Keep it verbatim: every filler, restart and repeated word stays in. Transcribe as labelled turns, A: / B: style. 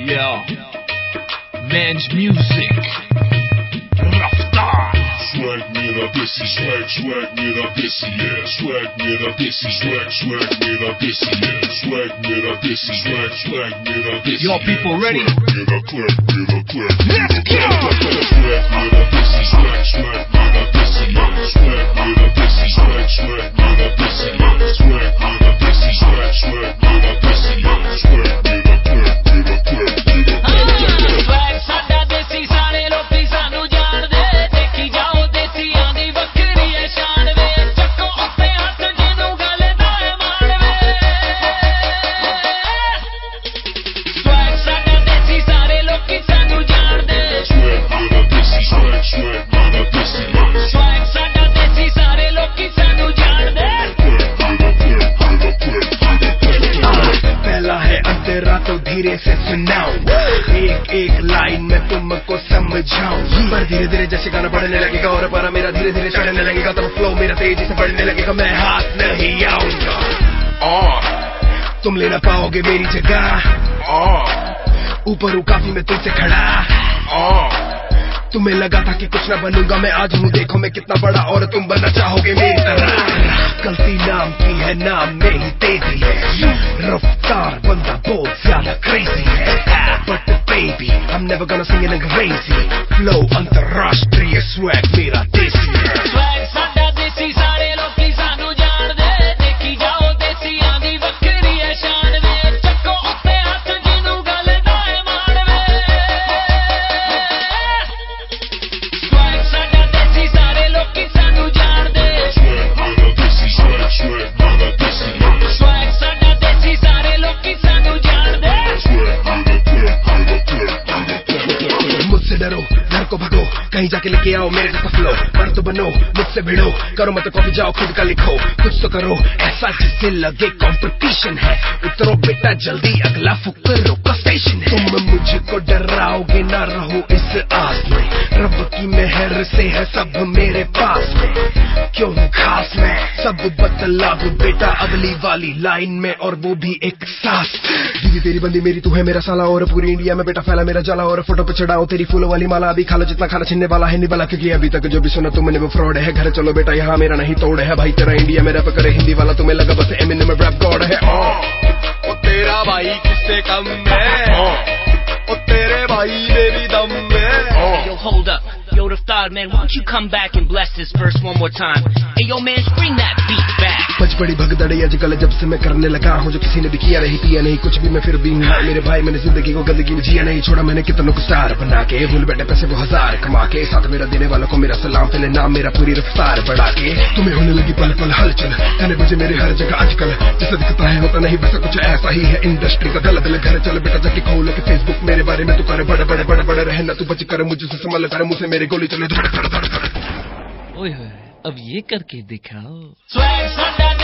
A: Yeah, Mange Music, Raftar.
B: Swag mera desi, swag, swag mera desi, yeah. Swag mera desi, swag, swag mera desi, yeah. Swag mera desi, swag, swag mera desi.
A: Y'all people ready?
B: Mera clap, mera clap.
A: Let's go!
B: Swag mera desi, swag, swag mera desi, yeah. Swag mera desi, swag, swag mera desi, yeah. Swag mera desi, swag, swag mera desi, yeah. Swag mera clap, mera clap, mera clap.
C: Swag ਸਾਡਾ ਦੇਸੀ ਸਾਰੇ ਲੋਕੀ ਸਾਨੂੰ ਜਾਣਦੇ ਦੇਖੀ ਜਾਓ ਦੇਸੀਆਂ ਦੀ ਵੱਖਰੀ ਐ ਸ਼ਾਨ ਵੇ ਚੱਕੋ ਉੱਤੇ ਹੱਥ ਜਿਹਨੂੰ ਗੱਲ ਦਾ ਹੈ ਮਾਣ ਵੇ Swag ਸਾਡਾ ਦੇਸੀ ਸਾਰੇ ਲੋਕੀ ਸਾਨੂੰ ਜਾਣਦੇ
B: Swag mera desi, swag, swag mera desi, yeah.
C: Swag ਸਾਡਾ ਦੇਸੀ ਸਾਰੇ ਲੋਕੀ ਸਾਨੂੰ ਜਾਣਦੇ
D: पहला है अंतरा तो धीरे से सुनाओ एक एक लाइन में तुमको समझाऊं पर धीरे धीरे जैसे गाना बढ़ने लगेगा और पारा मेरा धीरे धीरे चढ़ने लगेगा तब फ्लो मेरा तेजी से बढ़ने लगेगा मैं हाथ नहीं आऊंगा और तुम ले ना पाओगे मेरी जगह और ऊपर हूँ काफी मैं तुमसे खड़ा और तुम्हें लगा था कि कुछ ना बनूंगा मैं आज हूँ देखो मैं कितना बड़ा और तुम बनना चाहोगे मेरी तरह गलती नाम की है नाम में ही तेजी है रफ्तार बंदा बहुत ज्यादा क्रेजी है but baby I'm never gonna sing it crazy flow अंतरराष्ट्रीय swag मेरा देसी है
C: Swag ਸਾਡਾ ਦੇਸੀ ਸਾਰੇ ਲੋਕੀ ਸਾਨੂੰ ਜਾਣਦੇ ਦੇਖੀ ਜਾਓ ਦੇਸੀਆਂ ਦੀ ਵੱਖਰੀ ਐ ਸ਼ਾਨ ਵੇ ਚੱਕੋ ਉੱਤੇ ਹੱਥ ਜਿਹਨੂੰ ਗੱਲ ਦਾ ਹੈ ਮਾਣ ਵੇ Swag ਸਾਡਾ ਦੇਸੀ ਸਾਰੇ ਲੋਕੀ ਸਾਨੂੰ ਜਾਣਦੇ
B: Swag mera desi, swag, swag mera desi, yeah.
C: Swag ਸਾਡਾ ਦੇਸੀ ਸਾਰੇ ਲੋਕੀ ਸਾਨੂੰ ਜਾਣਦੇ
B: Swag mera clap, mera clap, mera clap.
D: मुझसे डरो घर को भगो कहीं जाके लेके आओ मेरे जैसा फ्लो पर तो बनो मुझसे भिड़ो करो मत कॉपी जाओ खुद का लिखो कुछ तो करो ऐसा जिससे लगे कंपटीशन है उतरो बेटा जल्दी अगला फुकरो का स्टेशन है तुम मुझको डराओगे ना रहो इस आस में रब की मेहर से है सब मेरे पास में क्यों हूँ खास मैं सब बतला दूं बेटा अगली वाली लाइन में और वो भी एक सांस दीदी तेरी बंदी मेरी तू है मेरा साला और पूरी इंडिया में बेटा फैला मेरा जाला और फोटो पे चढ़ाओ तेरी फूलों वाली माला अभी खा लो जितना खाना छीनने वाला है नहीं वाला क्योंकि अभी तक जो भी सुना तुमने वो फ्रॉड है घर चलो बेटा यहाँ मेरा नहीं तोड़ है भाई तेरा इंडिया में रैप करे हिंदी वाला तुम्हें लगा बस एमिनेम में रैप गॉड है ओ तेरा भाई किससे कम है ओ तेरे भाई मेरी दम में
C: Yo, hold up. Yo, Raftar, man, why don't you come back and bless this verse one more time? Hey, yo, man, bring that beat back.
D: बच बड़ी भगदड़ी आजकल जब से मैं करने लगा हूँ जो किसी ने भी किया नहीं पिया नहीं कुछ भी मैं फिर भी हूँ मेरे भाई मैंने जिंदगी को गंदगी में जिया नहीं छोड़ा मैंने कितनों को स्टार बना के भूल बैठे पैसे वो हजार कमा के साथ मेरा देने वालों को मेरा सलाम पहले नाम मेरा पूरी रफ्तार बढ़ा के तुम्हें होने लगी पल पल हलचल कहने बजे मेरे हर जगह आजकल जैसा दिखता है होता नहीं वैसा कुछ ऐसा ही है इंडस्ट्री का दल दल घर चल बेटा जाके खोल के फेसबुक मेरे बारे में तू करे बड़े बड़े बड़े बड़े रहना तू बच कर मुझसे संभल कर मुझसे मेरी गोली चले धड़ धड़ धड़ धड़
C: ओए अब ये करके दिखाओ Swag साਡਾ